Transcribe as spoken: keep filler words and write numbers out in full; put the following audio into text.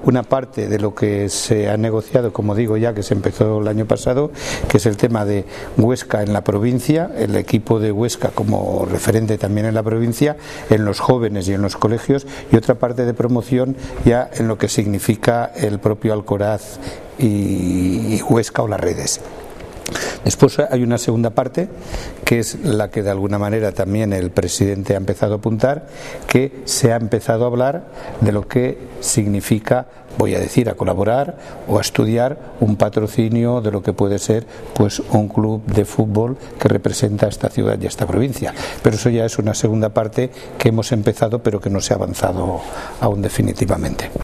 una parte de lo que se ha negociado, como digo ya, que se empezó el año pasado, que es el tema de Huesca en la provincia, el equipo de Huesca como referente también en la provincia, en los jóvenes y en los colegios, y otra parte de promoción ya en lo que significa el propio Alcoraz y Huesca o las redes. Después hay una segunda parte, que es la que de alguna manera también el presidente ha empezado a apuntar, que se ha empezado a hablar de lo que significa, voy a decir, a colaborar o a estudiar un patrocinio de lo que puede ser pues un club de fútbol que representa a esta ciudad y a esta provincia. Pero eso ya es una segunda parte que hemos empezado pero que no se ha avanzado aún definitivamente.